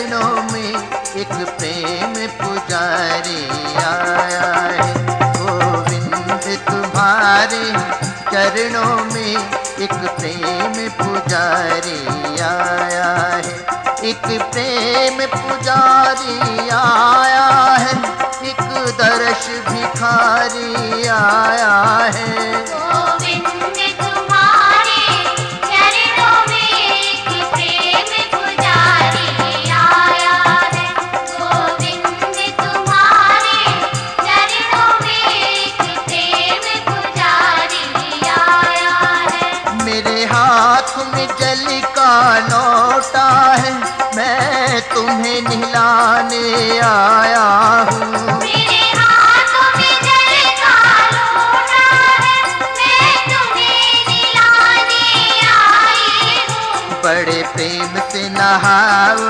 चरणों में एक प्रेम पुजारी आया है। गोविंद तुम्हारे चरणों में एक प्रेम पुजारी आया है। एक प्रेम पुजारी आया है, एक दर्श भिखारी आया है। गोविंद तुम्हारे चरणों में एक प्रेम पुजारी आया है। गोविंद तुम्हारे चरणों में एक प्रेम पुजारी आया है। मेरे हाथ में जल का लोटा है, मैं तुम्हें नहलाने आया हूँ। मेरे हाथों में जल का लोटा है, मैं तुम्हें नहलाने आई हूँ। बड़े प्रेम से नहाओ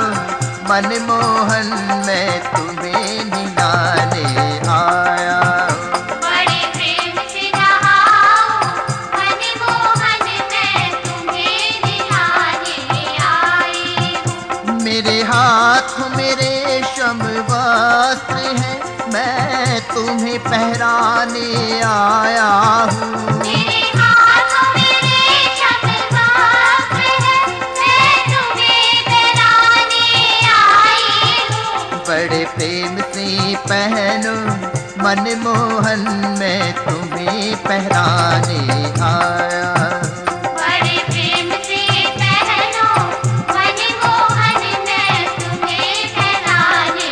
मनमोहन, मैं तुम्हें नहलाने आया हूँ। बड़े प्रेम से नहाओ मनमोहन, मैं तुम्हें नहलाने आई हूँ। मेरे हाथ में रेशम वस्त्र है, मैं तुम्हें पहराने आया हूँ। मेरे हाथों में रेशम वस्त्र है, मैं तुम्हें पहनाने आई हूँ। बड़े प्रेम से पहनो मनमोहन, मैं तुम्हें पहराने आया हूँ। बड़े प्रेम से पहनो मनमोहन, मैं तुम्हें पहनाने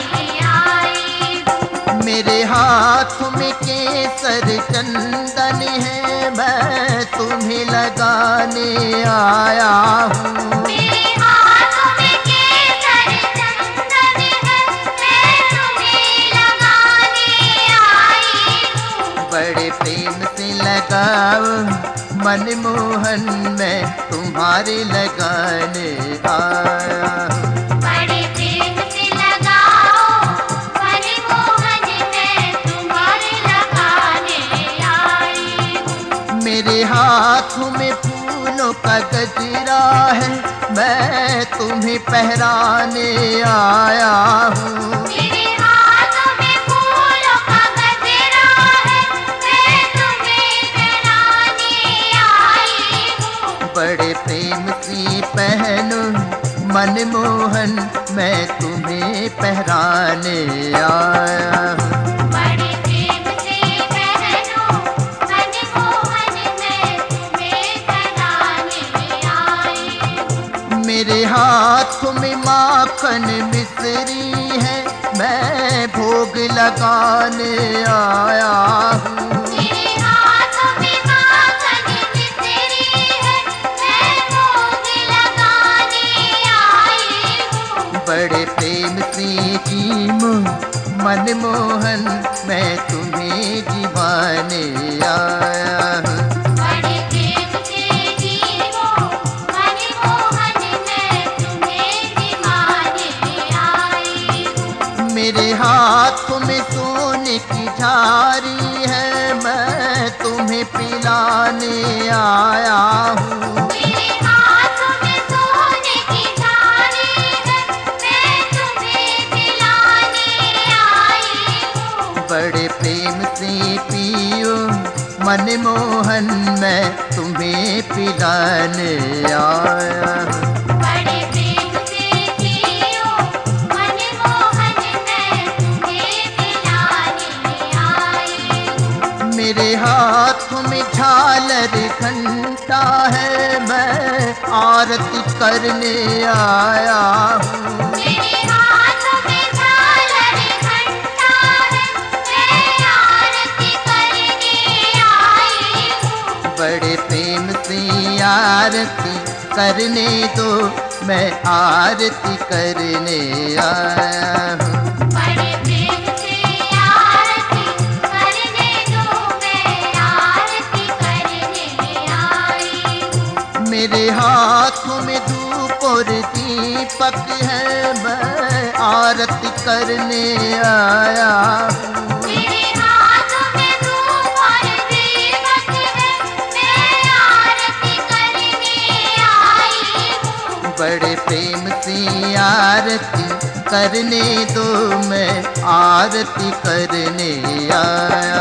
आई हूँ। मेरे हाथ में केसर चंदन है, मैं तुम्हें लगाने आया हूँ। मेरे हाथों में केसर चंदन है, मैं तुम्हें लगाने आई हूँ। बड़े प्रेम से लगाओ मनमोहन, मैं तुम्हारे लगाने आया हूँ। बड़े प्रेम से लगाओ मनमोहन, मैं तुम्हारे लगाने आई हूँ। मेरे हाथों में फूलों का गजरा है, मैं तुम्हें पहराने आया हूँ। मेरे हाथों में फूलों का गजरा है, मैं तुम्हें पहनाने आई हूँ। बड़े प्रेम से पहनो मनमोहन, मैं तुम्हें पहराने आया हूँ। बड़े प्रेम से पहनो मनमोहन, मैं तुम्हें पहनाने आई हूँ। मेरे हाथ में माखन मिश्री है, मैं भोग लगाने आया हूँ। मेरे हाथों में माखन मिश्री है, मैं भोग लगाने आई हूँ। बड़े प्रेम से जीमो मनमोहन, मैं तुम्हें जीवाने आया हूँ। बड़े प्रेम से जीवो मनमोहन, मैं तुम्हें निभाने आई हूँ। मेरे हाथ में सोने की झारी है, मैं तुम्हें पिलाने आया हूँ। मेरे हाथों में सोने की थाली है, मैं तुम्हें पिलाने आई हूँ। बड़े प्रेम से पियो मनमोहन, मैं तुम्हें पिलाने आया हूँ। बड़े प्रेम से पियो मनमोहन, मैं तुम्हें पिलाने आई हूँ। मेरे हाथ में झालर घंटा है, मैं आरती करने आया हूँ। मेरे हाथों में झालर घंटा है, मैं आरती करने आई हूँ। बड़े प्रेम से आरती करने दो, मैं आरती करने आया हूँ। बड़े प्रेम से आरती करने दो, मैं आरती करने आई हूँ। मेरे हाथों में धूप और दीपक है, मैं आरती करने आया हूँ। मेरे हाथों में धूप और दीपक है, मैं आरती करने आई हूँ। बड़े प्रेम से आरती करने दो मैं आरती करने आया